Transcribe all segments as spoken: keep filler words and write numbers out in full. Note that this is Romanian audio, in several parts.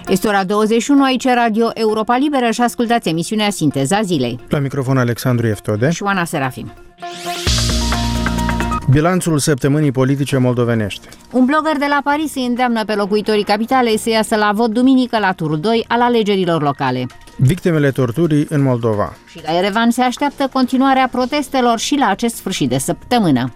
Este ora douăzeci și unu, aici Radio Europa Liberă și ascultați emisiunea Sinteza Zilei. La microfon Alexandru Eftode și Oana Serafim. Bilanțul săptămânii politice moldovenești. Un blogger de la Paris îi îndeamnă pe locuitorii capitalei să iasă la vot duminică la turul doi al alegerilor locale. Victimele torturii în Moldova. Și la Erevan se așteaptă continuarea protestelor și la acest sfârșit de săptămână.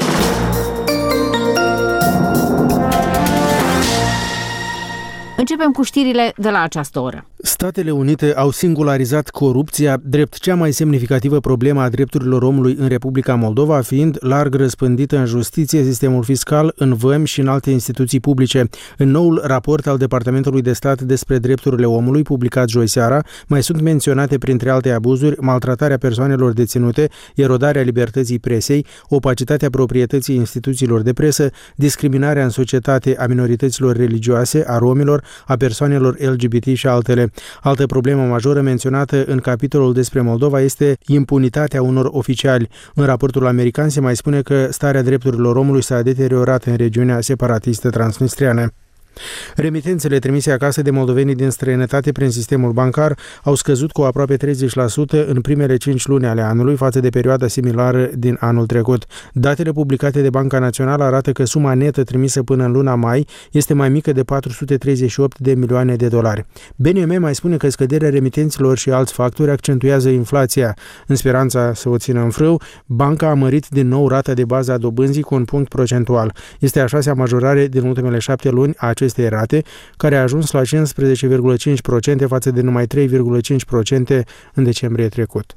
Începem cu știrile de la această oră. Statele Unite au singularizat corupția drept cea mai semnificativă problemă a drepturilor omului în Republica Moldova, fiind larg răspândită în justiție, sistemul fiscal, în vămi și în alte instituții publice. În noul raport al Departamentului de Stat despre drepturile omului, publicat joi seara, mai sunt menționate printre alte abuzuri maltratarea persoanelor deținute, erodarea libertății presei, opacitatea proprietății instituțiilor de presă, discriminarea în societate a minorităților religioase, a romilor, a persoanelor L G B T și altele. Altă problemă majoră menționată în capitolul despre Moldova este impunitatea unor oficiali. În raportul american se mai spune că starea drepturilor omului s-a deteriorat în regiunea separatistă transnistriană. Remitențele trimise acasă de moldovenii din străinătate prin sistemul bancar au scăzut cu aproape treizeci la sută în primele cinci luni ale anului față de perioada similară din anul trecut. Datele publicate de Banca Națională arată că suma netă trimisă până în luna mai este mai mică de patru sute treizeci și opt de milioane de dolari. B N M mai spune că scăderea remitențelor și alți factori accentuează inflația. În speranța să o țină în frâu, banca a mărit din nou rata de bază a dobânzii cu un punct procentual. Este a șasea majorare din ultimele șapte luni a acestei rate, care a ajuns la cincisprezece virgulă cinci la sută față de numai trei virgulă cinci la sută în decembrie trecut.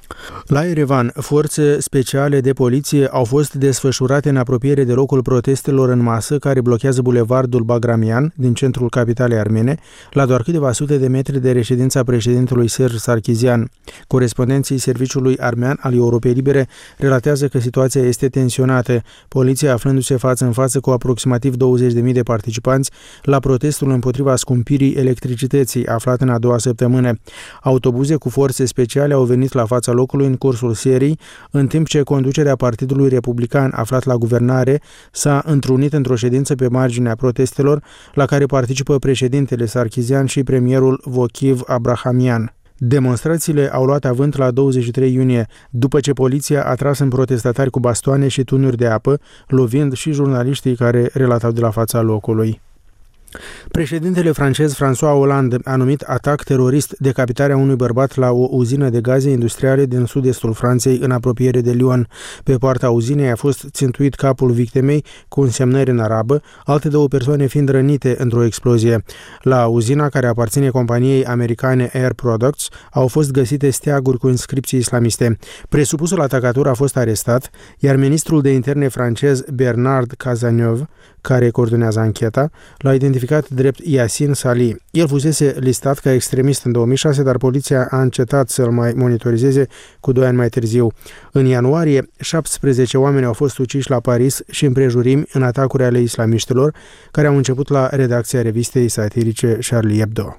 La Erevan, forțe speciale de poliție au fost desfășurate în apropiere de locul protestelor în masă care blochează bulevardul Bagramian din centrul capitalei armene, la doar câteva sute de metri de reședința președintelui Serge Sarkisian. Corespondenții Serviciului Armean al Europei Libere relatează că situația este tensionată, poliția aflându-se față în față cu aproximativ douăzeci de mii de participanți la protestul împotriva scumpirii electricității, aflat în a doua săptămână. Autobuze cu forțe speciale au venit la fața locului în cursul serii, în timp ce conducerea Partidului Republican aflat la guvernare s-a întrunit într-o ședință pe marginea protestelor, la care participă președintele Sarkisian și premierul Vochiv Abrahamian. Demonstrațiile au luat avânt la douăzeci și trei iunie, după ce poliția a tras în protestatari cu bastoane și tunuri de apă, lovind și jurnaliștii care relatau de la fața locului. Președintele francez François Hollande a numit atac terorist decapitarea unui bărbat la o uzină de gaze industriale din sud-estul Franței, în apropiere de Lyon. Pe poarta uzinei a fost țintuit capul victimei cu însemnări în arabă, alte două persoane fiind rănite într-o explozie. La uzina, care aparține companiei americane Air Products, au fost găsite steaguri cu inscripții islamiste. Presupusul atacator a fost arestat, iar ministrul de interne francez Bernard Cazeneuve, care coordonează ancheta, l-a identificat drept Yassine Sali. El fusese listat ca extremist în două mii șase, dar poliția a încetat să-l mai monitorizeze cu doi ani mai târziu. În ianuarie, șaptesprezece oameni au fost uciși la Paris și împrejurimi în atacuri ale islamiștilor, care au început la redacția revistei satirice Charlie Hebdo.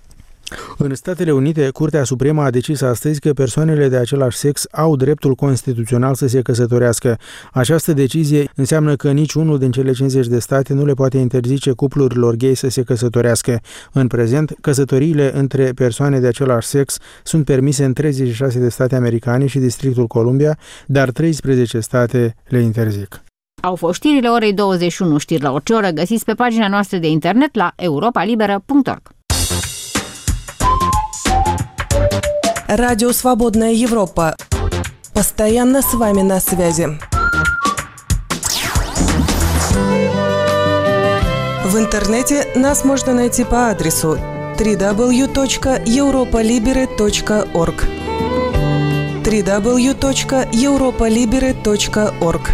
În Statele Unite, Curtea Supremă a decis astăzi că persoanele de același sex au dreptul constituțional să se căsătorească. Această decizie înseamnă că niciunul din cele cincizeci de state nu le poate interzice cuplurilor gay să se căsătorească. În prezent, căsătoriile între persoane de același sex sunt permise în treizeci și șase de state americane și Districtul Columbia, dar treisprezece state le interzic. Au fost știrile orei douăzeci și unu, știri la orice oră, găsiți pe pagina noastră de internet la europa liberă punct org. Радио «Свободная Европа». Постоянно с вами на связи. В интернете нас можно найти по адресу дабл ю дабл ю дабл ю точка europa libere точка org дабл ю дабл ю дабл ю точка europa libere точка org.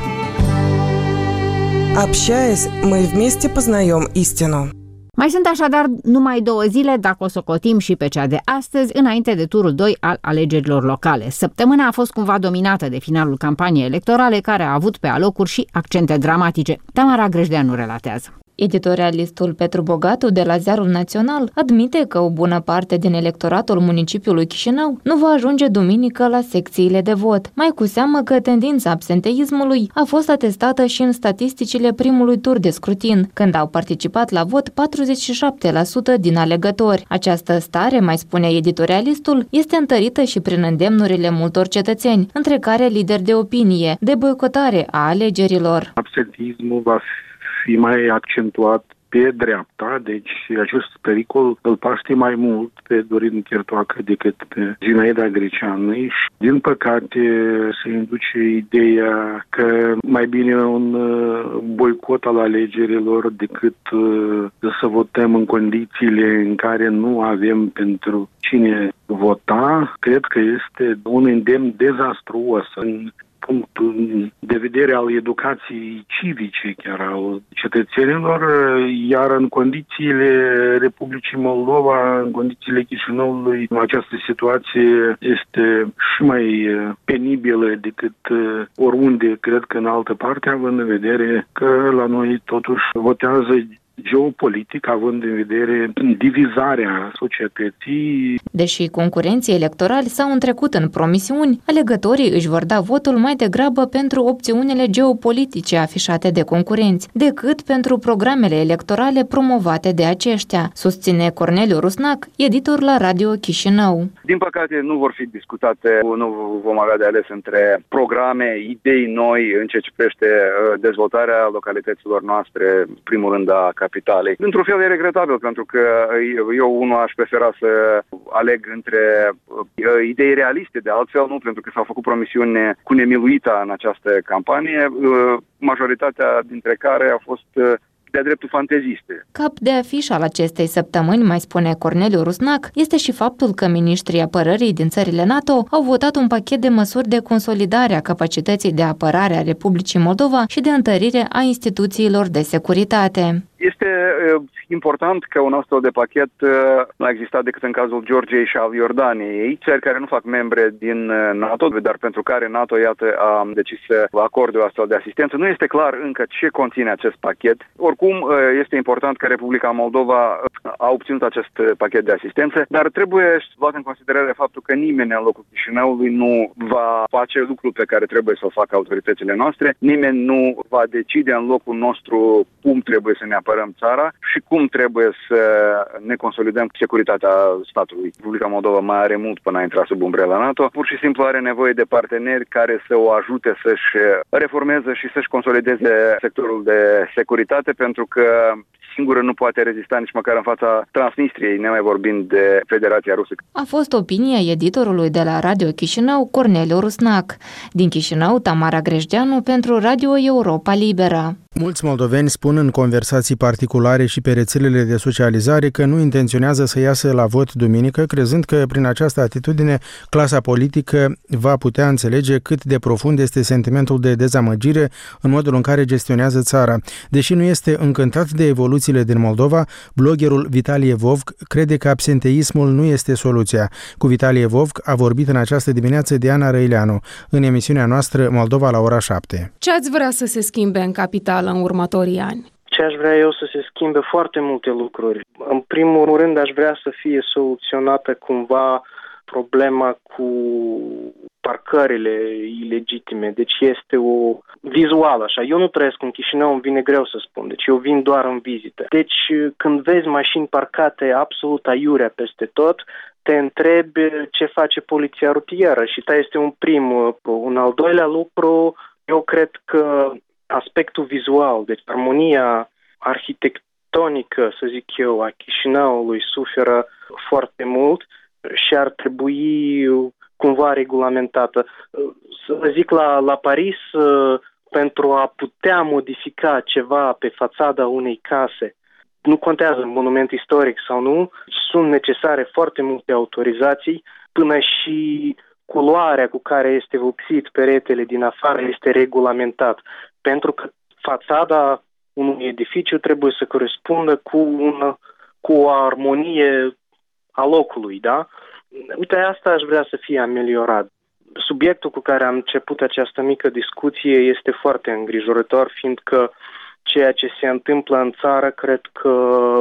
Общаясь, мы вместе познаем истину. Mai sunt așadar numai două zile, dacă o socotim și pe cea de astăzi, înainte de turul doi al alegerilor locale. Săptămâna a fost cumva dominată de finalul campaniei electorale, care a avut pe alocuri și accente dramatice. Tamara Grăjdeanu relatează. Editorialistul Petru Bogatu de la Ziarul Național admite că o bună parte din electoratul municipiului Chișinău nu va ajunge duminică la secțiile de vot, mai cu seamă că tendința absenteismului a fost atestată și în statisticile primului tur de scrutin, când au participat la vot patruzeci și șapte la sută din alegători. Această stare, mai spune editorialistul, este întărită și prin îndemnurile multor cetățeni, între care lideri de opinie, de boicotare a alegerilor. Absenteismul va fi mai accentuat pe dreapta, deci acest pericol îl paște mai mult pe Dorin Chertoacă decât pe Zinaida Greceanu și, din păcate, se induce ideea că mai bine un boicot al alegerilor decât să votăm în condițiile în care nu avem pentru cine vota. Cred că este un îndemn dezastruos în punctul de vedere al educației civice chiar al cetățenilor, iar în condițiile Republicii Moldova, în condițiile Chișinăului, această situație este și mai penibilă decât oriunde, cred că în altă parte, având în vedere că la noi totuși votează geopolitic, având în vedere divizarea societății. Deși concurenții electorali s-au întrecut în promisiuni, alegătorii își vor da votul mai degrabă pentru opțiunile geopolitice afișate de concurenți, decât pentru programele electorale promovate de aceștia, susține Corneliu Rusnac, editor la Radio Chișinău. Din păcate nu vor fi discutate, nu vom avea de ales între programe, idei noi în ceea ce privește dezvoltarea localităților noastre, primul rând a capitalei. Într-un fel e regretabil, pentru că eu unul aș prefera să aleg între uh, idei realiste, de altfel nu, pentru că s-au făcut promisiuni cu nemiluita în această campanie, uh, majoritatea dintre care a fost uh, de-a dreptul fanteziste. Cap de afiș al acestei săptămâni, mai spune Corneliu Rusnac, este și faptul că miniștrii apărării din țările NATO au votat un pachet de măsuri de consolidare a capacității de apărare a Republicii Moldova și de întărire a instituțiilor de securitate. Este uh, important că un astfel de pachet uh, nu a existat decât în cazul Georgiei și al Iordaniei, țări care nu fac membre din uh, NATO, dar pentru care NATO, iată, a decis să acorde o astfel de asistență. Nu este clar încă ce conține acest pachet. Oricum, uh, este important că Republica Moldova a obținut acest pachet de asistență, dar trebuie luat în considerare faptul că nimeni în locul Chișinăului nu va face lucrul pe care trebuie să-l facă autoritățile noastre, nimeni nu va decide în locul nostru cum trebuie să ne apărăm țara și cum trebuie să ne consolidăm securitatea statului. Republica Moldova mai are mult până a intra sub umbrela NATO. Pur și simplu are nevoie de parteneri care să o ajute să-și reformeze și să-și consolideze sectorul de securitate, pentru că singură nu poate rezista nici măcar în fața Transnistriei, nemai vorbind de Federația Rusă. A fost opinia editorului de la Radio Chișinău, Corneliu Rusnac. Din Chișinău, Tamara Grejdeanu pentru Radio Europa Liberă. Mulți moldoveni spun în conversații particulare și pe rețelele de socializare că nu intenționează să iasă la vot duminică, crezând că prin această atitudine clasa politică va putea înțelege cât de profund este sentimentul de dezamăgire în modul în care gestionează țara. Deși nu este încântat de evoluțiile din Moldova, bloggerul Vitalie Vovc crede că absenteismul nu este soluția. Cu Vitalie Vovc a vorbit în această dimineață Diana Răileanu, în emisiunea noastră Moldova la ora șapte. Ce ați vrea să se schimbe în capitală în următorii ani? Ce aș vrea eu să se schimbe? Foarte multe lucruri. În primul rând aș vrea să fie soluționată cumva problema cu parcările ilegitime. Deci este o vizuală așa. Eu nu trăiesc în Chișinău, îmi vine greu să spun. Deci eu vin doar în vizită. Deci când vezi mașini parcate absolut aiurea peste tot, te întrebi ce face poliția rutieră și ăsta este un prim lucru. Un al doilea lucru, eu cred că aspectul vizual, deci armonia arhitectonică, să zic eu, a Chișinăului suferă foarte mult și ar trebui cumva regulamentată. Să zic, la, la Paris, pentru a putea modifica ceva pe fațada unei case, nu contează monument istoric sau nu, sunt necesare foarte multe autorizații, până și culoarea cu care este vopsit peretele din afară este regulamentat. Pentru că fațada unui edificiu trebuie să corespundă cu, un, cu o armonie a locului, da? Uite, asta aș vrea să fie ameliorat. Subiectul cu care am început această mică discuție este foarte îngrijorător, fiindcă ceea ce se întâmplă în țară cred că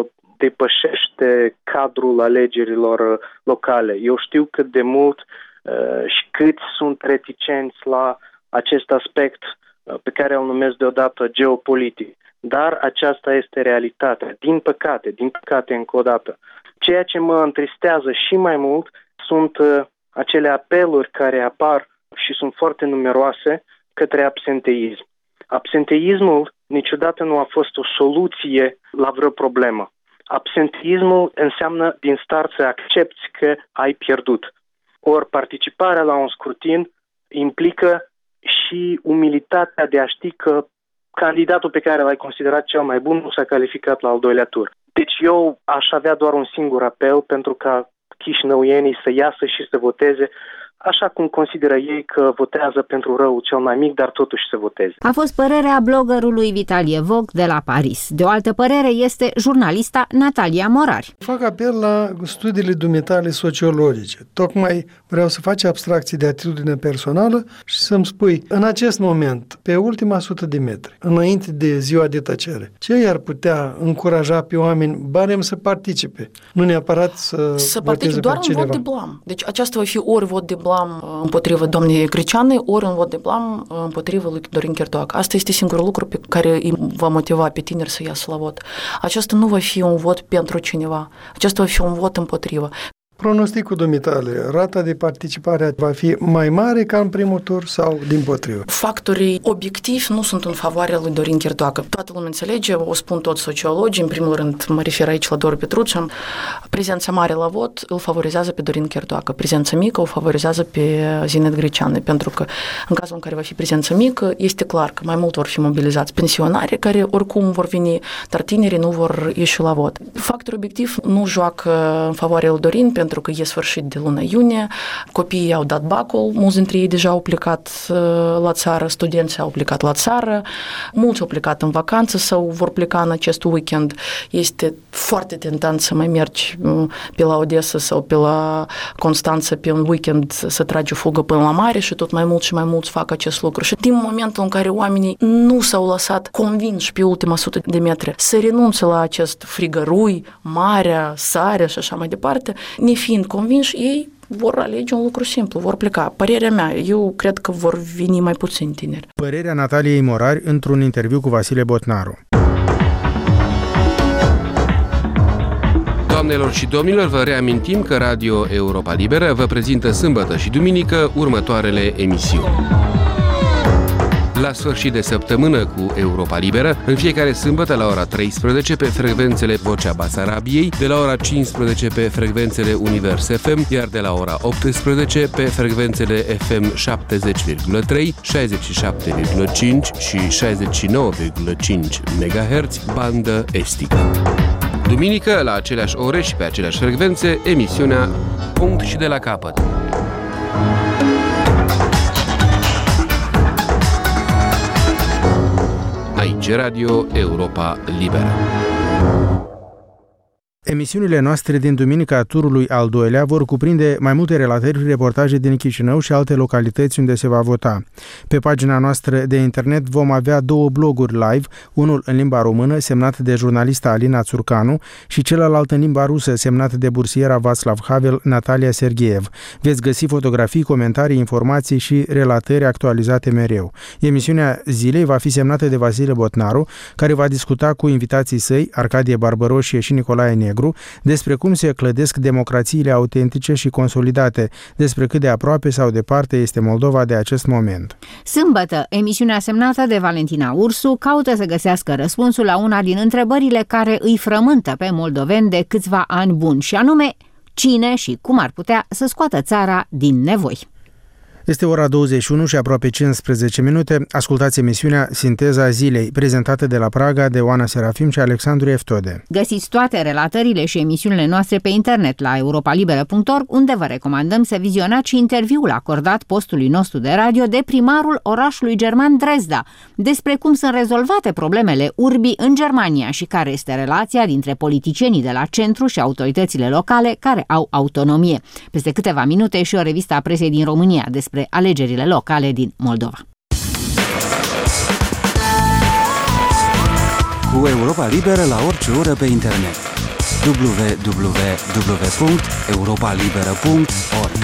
depășește cadrul alegerilor locale. Eu știu cât de mult uh, și câți sunt reticenți la acest aspect uh, pe care îl numesc deodată geopolitic. Dar aceasta este realitatea. Din păcate, din păcate încă o dată. Ceea ce mă întristează și mai mult sunt uh, acele apeluri care apar și sunt foarte numeroase către absenteism. Absenteismul niciodată nu a fost o soluție la vreo problemă. Absenteismul înseamnă din start să accepti că ai pierdut. Ori participarea la un scrutin implică și umilitatea de a ști că candidatul pe care l-ai considerat cel mai bun nu s-a calificat la al doilea tur. Deci eu aș avea doar un singur apel pentru ca chișinăuienii să iasă și să voteze așa cum consideră ei că votează pentru răul cel mai mic, dar totuși să voteze. A fost părerea bloggerului Vitalie Voc de la Paris. De o altă părere este jurnalista Natalia Morari. Fac apel la studiile dumitale sociologice. Tocmai vreau să faci abstracții de atitudine personală și să-mi spui, în acest moment, pe ultima sută de metri, înainte de ziua de tăcere, ce i-ar putea încuraja pe oameni barem să participe, nu neapărat să Să participe doar în vot de blam. Deci aceasta va fi ori vot de blam împotriva doamnei Greceanei, ori un vot de blam împotriva lui Dorin Chertoacă. Asta este singurul lucru pe care îi va motiva pe tineri să iasă la vot. Acesta nu va fi un vot pentru cineva. Acesta va fi un vot împotriva. Pronosticul dumitale, rata de participare va fi mai mare ca în primul tur sau dimpotrivă? Factorii obiectivi nu sunt în favoarea lui Dorin Chertoacă. Toată lumea înțelege, o spun toți sociologii, în primul rând mă refer aici la Doru Petruccian, prezența mare la vot îl favorizează pe Dorin Chertoacă, prezența mică o favorizează pe Zinet Greceanu, pentru că în cazul în care va fi prezența mică, este clar că mai mult vor fi mobilizați pensionari care oricum vor veni, dar tinerii nu vor ieși la vot. Factorul obiectiv nu joacă în favoarea lui Dorin, pentru că e sfârșit de luna iunie, copiii au dat bacul, mulți dintre ei deja au plecat la țară, studenții au plecat la țară, mulți au plecat în vacanță sau vor pleca în acest weekend. Este foarte tentant să mai mergi pe la Odessa sau pe la Constanța pe un weekend să tragi o fugă până la mare și tot mai mult și mai mulți fac acest lucru. Și din momentul în care oamenii nu s-au lăsat convinși pe ultima sută de metri să renunțe la acest frigărui, marea, sarea și așa mai departe, ne fiind convinși, ei vor alege un lucru simplu, vor pleca. Părerea mea, eu cred că vor veni mai puțini tineri. Părerea Nataliei Morari într-un interviu cu Vasile Botnaru. Doamnelor și domnilor, vă reamintim că Radio Europa Liberă vă prezintă sâmbătă și duminică următoarele emisiuni. La sfârșit de săptămână cu Europa Liberă, în fiecare sâmbătă la ora treisprezece pe frecvențele Vocea Basarabiei, de la ora cincisprezece pe frecvențele Univers F M, iar de la ora optsprezece pe frecvențele F M șaptezeci virgulă trei, șaizeci și șapte virgulă cinci și șaizeci și nouă virgulă cinci megahertz, bandă estică. Duminică, la aceleași ore și pe aceleași frecvențe, emisiunea Punct și de la capăt. Aici Radio Europa Liberă. Emisiunile noastre din duminica turului al doilea vor cuprinde mai multe relatări și reportaje din Chișinău și alte localități unde se va vota. Pe pagina noastră de internet vom avea două bloguri live, unul în limba română, semnat de jurnalista Alina Țurcanu, și celălalt în limba rusă, semnat de bursiera Václav Havel, Natalia Sergeev. Veți găsi fotografii, comentarii, informații și relatări actualizate mereu. Emisiunea zilei va fi semnată de Vasile Botnaru, care va discuta cu invitații săi, Arcadie Barbăroșie și Nicolae Negru, despre cum se clădesc democrațiile autentice și consolidate, despre cât de aproape sau departe este Moldova de acest moment. Sâmbătă, emisiunea semnată de Valentina Ursu caută să găsească răspunsul la una din întrebările care îi frământă pe moldoveni de câțiva ani buni, și anume, cine și cum ar putea să scoată țara din nevoi. Este ora douăzeci și unu și aproape cincisprezece minute. Ascultați emisiunea Sinteza Zilei, prezentată de la Praga de Oana Serafim și Alexandru Eftode. Găsiți toate relatările și emisiunile noastre pe internet la europalibera punct org, unde vă recomandăm să vizionați și interviul acordat postului nostru de radio de primarul orașului german Dresda, despre cum sunt rezolvate problemele urbii în Germania și care este relația dintre politicienii de la centru și autoritățile locale care au autonomie. Peste câteva minute și o revistă a presei din România despre alegerile locale din Moldova. cu Europa Liberă la orice oră pe internet. w w w punct europa liberă punct org.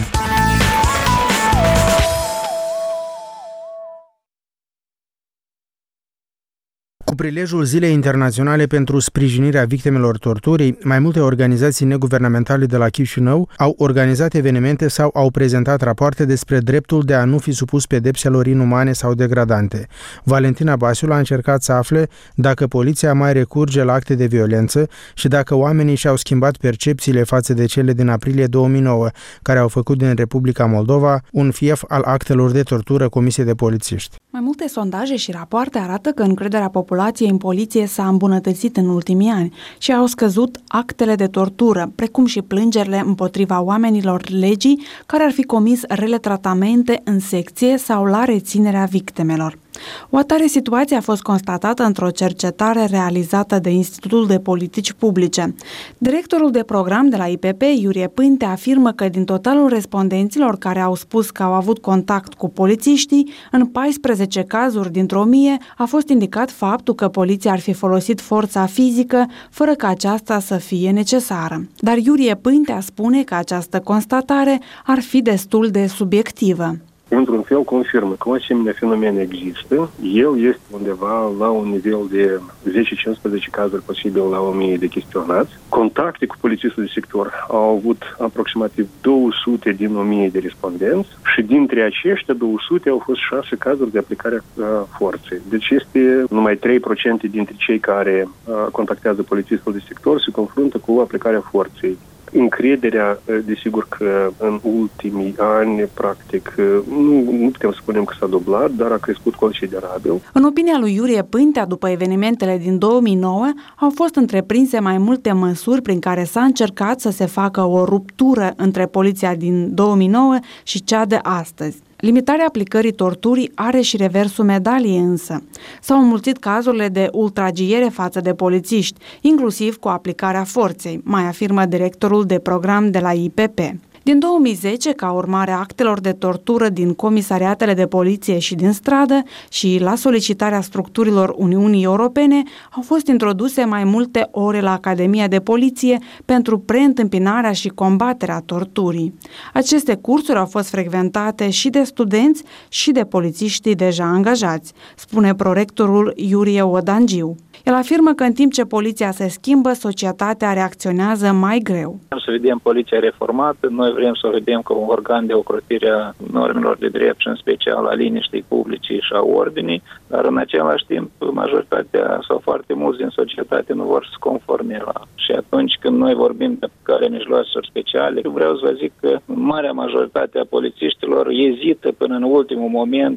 Cu prilejul Zilei Internaționale pentru sprijinirea victimelor torturii, mai multe organizații neguvernamentale de la Chișinău au organizat evenimente sau au prezentat rapoarte despre dreptul de a nu fi supus pedepselor inumane sau degradante. Valentina Basiul a încercat să afle dacă poliția mai recurge la acte de violență și dacă oamenii și-au schimbat percepțiile față de cele din aprilie două mii nouă, care au făcut din Republica Moldova un fief al actelor de tortură comise de polițiști. Mai multe sondaje și rapoarte arată că încrederea populației în poliție s-a îmbunătățit în ultimii ani și au scăzut actele de tortură, precum și plângerile împotriva oamenilor legii care ar fi comis rele tratamente în secție sau la reținerea victimelor. O atare situație a fost constatată într-o cercetare realizată de Institutul de Politici Publice. Directorul de program de la I P P, Iurie Pânte, afirmă că din totalul respondenților care au spus că au avut contact cu polițiștii, în paisprezece cazuri dintr-o mie a fost indicat faptul că poliția ar fi folosit forța fizică fără ca aceasta să fie necesară. Dar Iurie Pântea spune că această constatare ar fi destul de subiectivă. Într-un fel confirmă că o asemenea fenomen există. El este undeva la un nivel de zece-cincisprezece cazuri posibil la o mie de chestionați. Contacte cu polițistul de sector au avut aproximativ două sute din o mie de respondenți și dintre aceștia două sute au fost șase cazuri de aplicare a forței. Deci este numai trei la sută dintre cei care contactează polițistul de sector se confruntă cu aplicarea forței. Încrederea, desigur că în ultimii ani, practic, nu, nu putem să spunem că s-a dublat, dar a crescut considerabil. În opinia lui Iurie Pântea, după evenimentele din două mii nouă, au fost întreprinse mai multe măsuri prin care s-a încercat să se facă o ruptură între poliția din două mii nouă și cea de astăzi. Limitarea aplicării torturii are și reversul medaliei însă. S-au înmulțit cazurile de ultragiere față de polițiști, inclusiv cu aplicarea forței, mai afirmă directorul de program de la I P P. Din două mii zece, ca urmare a actelor de tortură din comisariatele de poliție și din stradă și la solicitarea structurilor Uniunii Europene, au fost introduse mai multe ore la Academia de Poliție pentru preîntâmpinarea și combaterea torturii. Aceste cursuri au fost frecventate și de studenți și de polițiștii deja angajați, spune prorectorul Iurie Odangiu. El afirmă că în timp ce poliția se schimbă, societatea reacționează mai greu. Să vedem poliția reformată, noi vrem să o vedem ca un organ de ocrotire a normelor de drept și în special a liniștii publice și a ordinii, dar în același timp majoritatea sau foarte mulți din societate nu vor să conforme la. Și atunci când noi vorbim de care mijloacelor speciale, vreau să vă zic că marea majoritate a polițiștilor ezită până în ultimul moment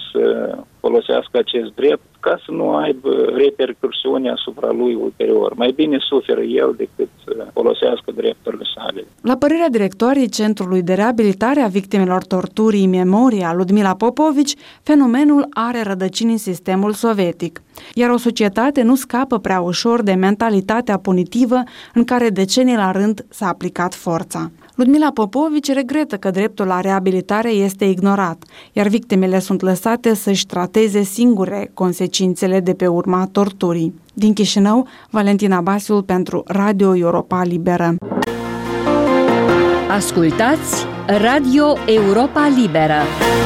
să folosească acest drept ca să nu aibă repercursiuni asupra lui ulterior. Mai bine suferă el decât să folosească drepturile sale. La părerea directoarei Centrului de Reabilitare a Victimelor Torturii Memoria, Ludmila Popovici, fenomenul are rădăcini în sistemul sovietic, iar o societate nu scapă prea ușor de mentalitatea punitivă în care decenii la rând s-a aplicat forța. Ludmila Popovici regretă că dreptul la reabilitare este ignorat, iar victimele sunt lăsate să-și trateze singure consecințele de pe urma torturii. Din Chișinău, Valentina Basiul pentru Radio Europa Liberă. Ascultați Radio Europa Liberă.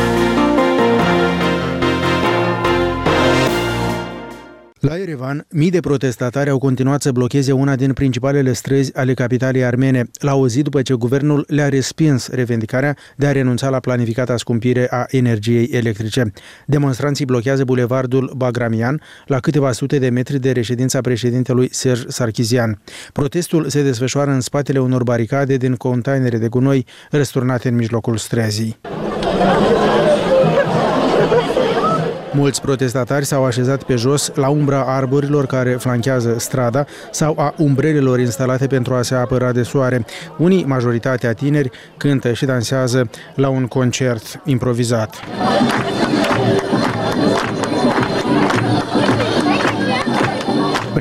La Yerevan, mii de protestatari au continuat să blocheze una din principalele străzi ale capitalei armene, la o zi după ce guvernul le-a respins revendicarea de a renunța la planificata scumpire a energiei electrice. Demonstranții blochează bulevardul Bagramian, la câteva sute de metri de reședința președintelui Serge Sarkisian. Protestul se desfășoară în spatele unor baricade din containere de gunoi răsturnate în mijlocul străzii. Mulți protestatari s-au așezat pe jos, la umbra arborilor care flanchează strada sau a umbrelelor instalate pentru a se apăra de soare. Unii, majoritatea tineri, cântă și dansează la un concert improvizat.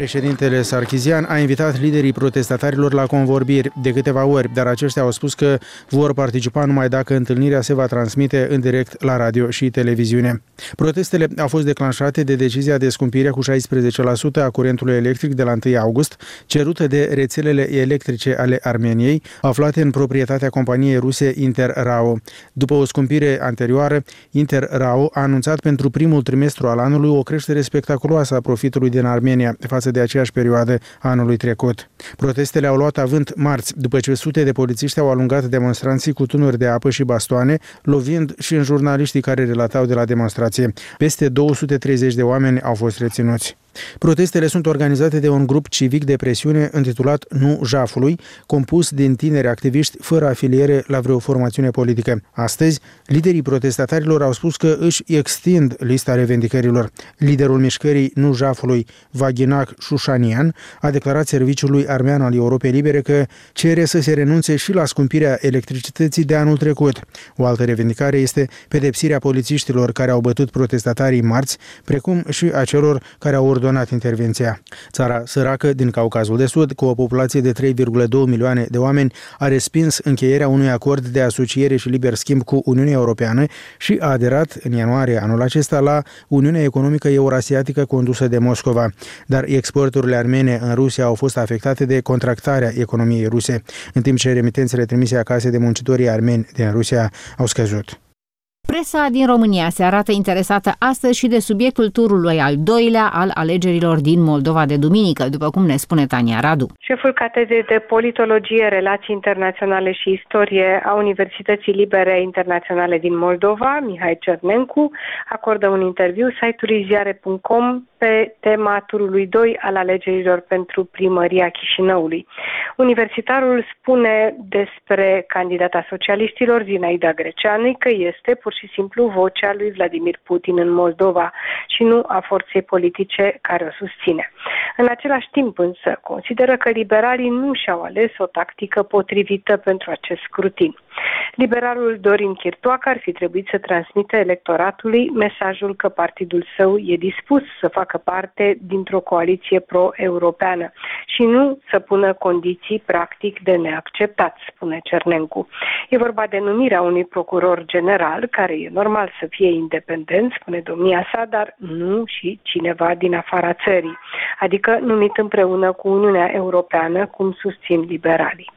Președintele Sarkisian a invitat liderii protestatarilor la convorbiri de câteva ori, dar aceștia au spus că vor participa numai dacă întâlnirea se va transmite în direct la radio și televiziune. Protestele au fost declanșate de decizia de scumpire cu șaisprezece la sută a curentului electric de la întâi august, cerută de rețelele electrice ale Armeniei, aflate în proprietatea companiei ruse Interrao. După o scumpire anterioară, Interrao a anunțat pentru primul trimestru al anului o creștere spectaculoasă a profitului din Armenia față de aceeași perioadă anului trecut. Protestele au luat avânt marți, după ce sute de polițiști au alungat demonstranții cu tunuri de apă și bastoane, lovind și în jurnaliștii care relatau de la demonstrație. Peste două sute treizeci de oameni au fost reținuți. Protestele sunt organizate de un grup civic de presiune intitulat Nu Jafului, compus din tineri activiști fără afiliere la vreo formațiune politică. Astăzi, liderii protestatarilor au spus că își extind lista revendicărilor. Liderul mișcării Nu Jafului, Vaginac Șușanian, a declarat serviciului armean al Europei Libere că cere să se renunțe și la scumpirea electricității de anul trecut. O altă revendicare este pedepsirea polițiștilor care au bătut protestatarii marți, precum și a celor care au ordonat donat intervenția. Țara săracă din Caucazul de Sud, cu o populație de trei virgulă doi milioane de oameni, a respins încheierea unui acord de asociere și liber schimb cu Uniunea Europeană și a aderat în ianuarie anul acesta la Uniunea Economică Eurasiatică condusă de Moscova. Dar exporturile armene în Rusia au fost afectate de contractarea economiei ruse, în timp ce remitențele trimise acasă de muncitorii armeni din Rusia au scăzut. Presa din România se arată interesată astăzi și de subiectul turului al doilea al alegerilor din Moldova de duminică, după cum ne spune Tania Radu. Șeful catedrei de politologie, relații internaționale și istorie a Universității Libere Internaționale din Moldova, Mihai Cernencu, acordă un interviu site-ului ziare punct com pe tema turului doi al alegerilor pentru primăria Chișinăului. Universitarul spune despre candidata socialiștilor, Zinaida Greceanu, că este pur și simplu vocea lui Vladimir Putin în Moldova și nu a forței politice care o susține. În același timp însă consideră că liberalii nu și-au ales o tactică potrivită pentru acest scrutin. Liberalul Dorin Chirtoacă ar fi trebuit să transmită electoratului mesajul că partidul său e dispus să facă parte dintr-o coaliție pro-europeană și nu să pună condiții practic de neacceptat, spune Cernencu. E vorba de numirea unui procuror general, care e normal să fie independent, spune domnia sa, dar nu și cineva din afara țării, adică numit împreună cu Uniunea Europeană, cum susțin liberalii.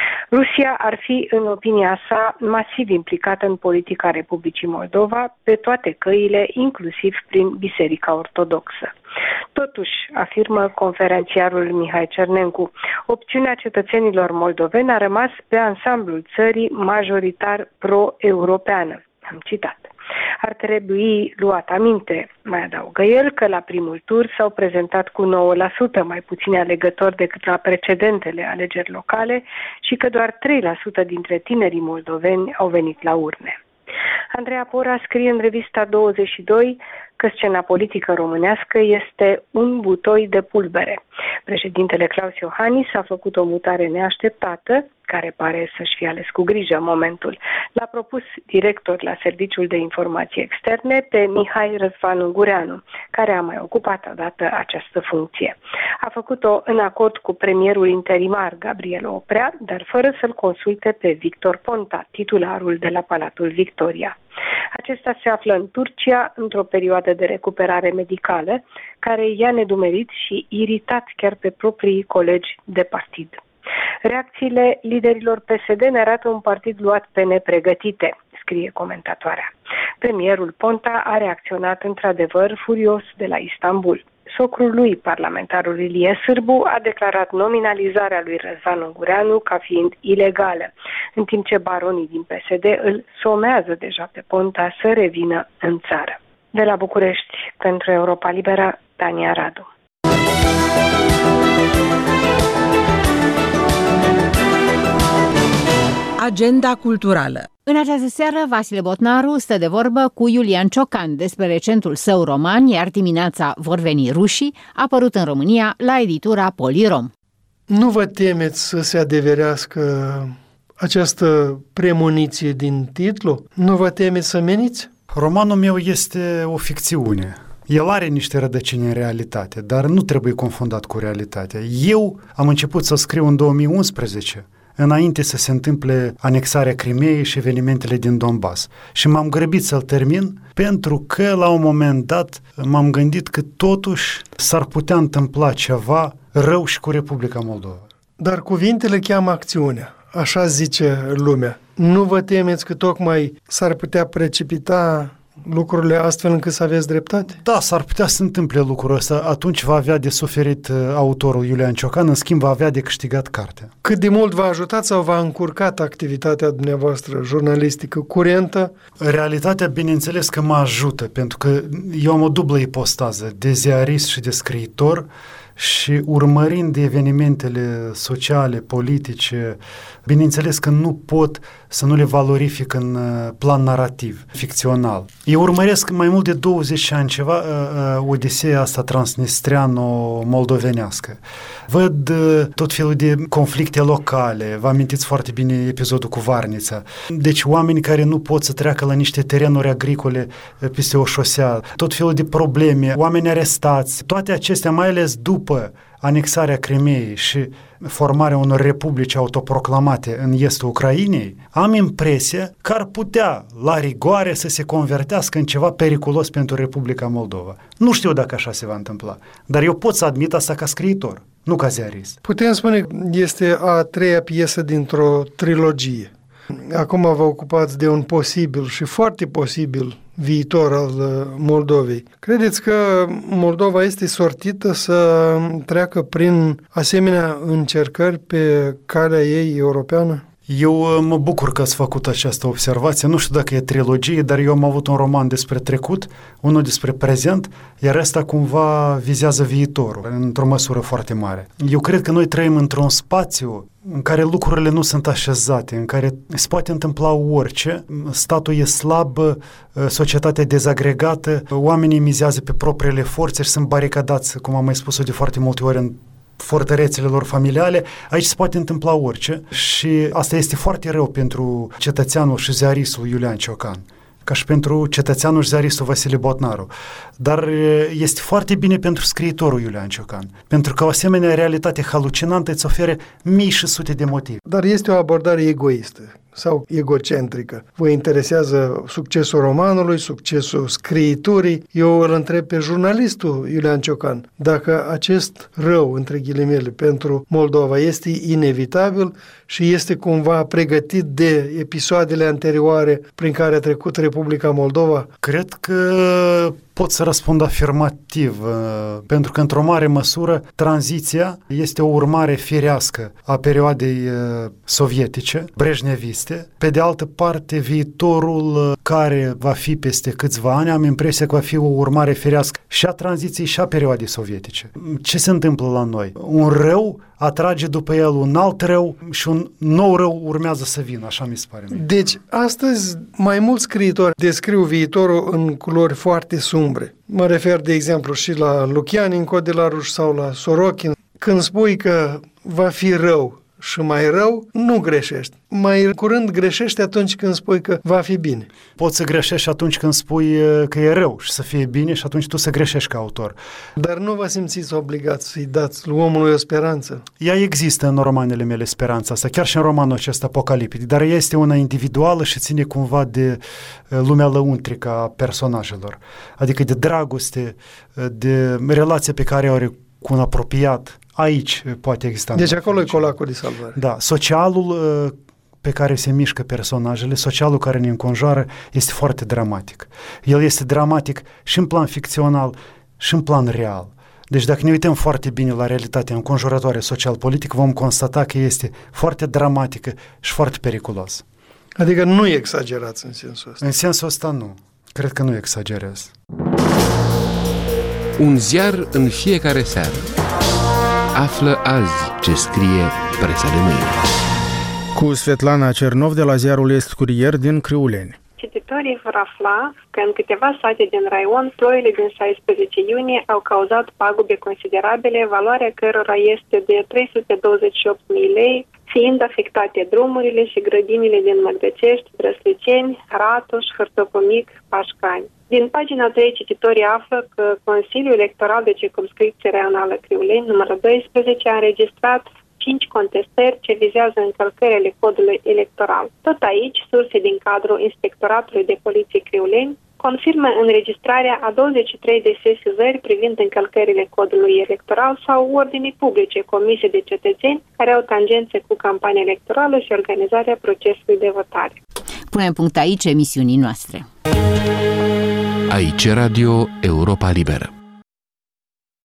Rusia ar fi, în opinia sa, masiv implicată în politica Republicii Moldova pe toate căile, inclusiv prin Biserica Ortodoxă. Totuși, afirmă conferențiarul Mihai Cernencu, opțiunea cetățenilor moldoveni a rămas pe ansamblul țării majoritar pro-europeană. Am citat. Ar trebui luat aminte, mai adaugă el, că la primul tur s-au prezentat cu nouă la sută mai puțini alegători decât la precedentele alegeri locale și că doar trei la sută dintre tinerii moldoveni au venit la urne. Andreea Pora scrie în revista douăzeci și doi că scena politică românească este un butoi de pulbere. Președintele Claus Iohannis a făcut o mutare neașteptată, care pare să-și fie ales cu grijă momentul. L-a propus director la Serviciul de Informații Externe pe Mihai Răzvan Ungureanu, care a mai ocupat odată această funcție. A făcut-o în acord cu premierul interimar Gabriel Oprea, dar fără să-l consulte pe Victor Ponta, titularul de la Palatul Victoria. Acesta se află în Turcia într-o perioadă de recuperare medicală, care i-a nedumerit și iritat chiar pe proprii colegi de partid. Reacțiile liderilor P S D ne arată un partid luat pe nepregătite, scrie comentatoarea. Premierul Ponta a reacționat într-adevăr furios de la Istanbul. Socrul lui, parlamentarul Ilie Sârbu, a declarat nominalizarea lui Răzvan Ungureanu ca fiind ilegală, în timp ce baronii din P S D îl somează deja pe Ponta să revină în țară. De la București, pentru Europa Liberă, Tania Radu. Agenda culturală. În această seară, Vasile Botnaru stă de vorbă cu Iulian Ciocan despre recentul său roman, iar dimineața vor veni rușii, apărut în România la editura Polirom. Nu vă temeți să se adeverească această premoniție din titlu? Nu vă temeți să meniți? Romanul meu este o ficțiune. El are niște rădăcini în realitate, dar nu trebuie confundat cu realitatea. Eu am început să scriu în două mii unsprezece, înainte să se întâmple anexarea Crimeei și evenimentele din Donbass. Și m-am grăbit să-l termin pentru că la un moment dat m-am gândit că totuși s-ar putea întâmpla ceva rău și cu Republica Moldova. Dar cuvintele cheamă acțiunea, așa zice lumea. Nu vă temeți că tocmai s-ar putea precipita lucrurile astfel încât să aveți dreptate? Da, s-ar putea să întâmple lucrul ăsta. Atunci va avea de suferit autorul Iulian Ciocan, în schimb va avea de câștigat cartea. Cât de mult v-a ajutat sau v-a încurcat activitatea dumneavoastră jurnalistică curentă? Realitatea, bineînțeles că mă ajută, pentru că eu am o dublă ipostază, de ziarist și de scriitor, și urmărind evenimentele sociale, politice, bineînțeles că nu pot să nu le valorific în plan narrativ, ficțional. Eu urmăresc mai mult de douăzeci ani ceva uh, Odiseea asta transnistreano-moldovenească. Văd uh, tot felul de conflicte locale, vă amintiți foarte bine episodul cu Varnița. Deci oameni care nu pot să treacă la niște terenuri agricole uh, peste o șosea, tot felul de probleme, oameni arestați, toate acestea, mai ales după anexarea Crimeei și formarea unor republici autoproclamate în estul Ucrainei, am impresia că ar putea, la rigoare, să se convertească în ceva periculos pentru Republica Moldova. Nu știu dacă așa se va întâmpla, dar eu pot să admit asta ca scriitor, nu ca ziarist. Putem spune că este a treia piesă dintr-o trilogie. Acum vă ocupați de un posibil și foarte posibil viitor al Moldovei. Credeți că Moldova este sortită să treacă prin asemenea încercări pe calea ei europeană? Eu mă bucur că ați făcut această observație. Nu știu dacă e trilogie, dar eu am avut un roman despre trecut, unul despre prezent, iar ăsta cumva vizează viitorul, într-o măsură foarte mare. Eu cred că noi trăim într-un spațiu în care lucrurile nu sunt așezate, în care se poate întâmpla orice, statul e slab, societatea e dezagregată, oamenii mizează pe propriile forțe și sunt baricadați, cum am mai spus-o de foarte multe ori, în fortărețele lor familiale. Aici se poate întâmpla orice și asta este foarte rău pentru cetățeanul și ziaristul Iulian Ciocan, ca și pentru cetățeanul și ziaristul Vasile Botnaru. Dar este foarte bine pentru scriitorul Iulian Ciocan, pentru că o asemenea realitate halucinantă îți oferă mii și sute de motive. Dar este o abordare egoistă sau egocentrică. Vă interesează succesul romanului, succesul scriiturii. Eu îl întreb pe jurnalistul Iulian Ciocan dacă acest rău, între ghilimele, pentru Moldova este inevitabil și este cumva pregătit de episoadele anterioare prin care a trecut Republica Moldova. Cred că pot să răspund afirmativ, pentru că într-o mare măsură tranziția este o urmare firească a perioadei sovietice, brejneviste. Pe de altă parte, viitorul care va fi peste câțiva ani, am impresia că va fi o urmare firească și a tranziției și a perioadei sovietice. Ce se întâmplă la noi? Un rău atrage după el un alt rău și un nou rău urmează să vină, așa mi se pare. Deci, astăzi, mai mulți scriitori descriu viitorul în culori foarte sumbre. Mă refer, de exemplu, și la Lucianin Codelaruș sau la Sorokin. Când spui că va fi rău și mai rău, nu greșești. Mai curând greșești atunci când spui că va fi bine. Poți să greșești atunci când spui că e rău și să fie bine și atunci tu să greșești ca autor. Dar nu vă simțiți obligați să-i dați omului o speranță? Ea există în romanele mele, speranța asta, chiar și în romanul acesta apocaliptic, dar ea este una individuală și ține cumva de lumea lăuntrică a personajelor, adică de dragoste, de relația pe care o are cu un apropiat. Aici poate exista. Deci acolo e colacul de salvare. Da, socialul pe care se mișcă personajele, socialul care ne înconjoară este foarte dramatic. El este dramatic și în plan ficțional și în plan real. Deci dacă ne uităm foarte bine la realitatea înconjurătoare social-politic, vom constata că este foarte dramatică și foarte periculos. Adică nu exagerați în sensul ăsta. În sensul ăsta nu. Cred că nu exagerez. Un ziar în fiecare seară. Află azi ce scrie presa de mâine. Cu Svetlana Cernov de la ziarul Est Curier din Criuleni. Cititorii vor afla că în câteva sate din raion, ploile din șaisprezece iunie au cauzat pagube considerabile, valoarea cărora este de trei sute douăzeci și opt mii lei, fiind afectate drumurile și grădinile din Măgdăcești, Brăsliceni, Ratuș, Hârtăpomic, Pașcani. Din pagina trei, cititorii află că Consiliul Electoral de Circumscripție Regională Criuleni, numărul doisprezece, a înregistrat cinci contestări ce vizează încălcările codului electoral. Tot aici, surse din cadrul Inspectoratului de Poliție Criuleni confirmă înregistrarea a douăzeci și trei de sesizări privind încălcările codului electoral sau ordinii publice comise de cetățeni care au tangențe cu campania electorală și organizarea procesului de votare. Punem punct aici emisiunii noastre. Aici Radio Europa Liberă.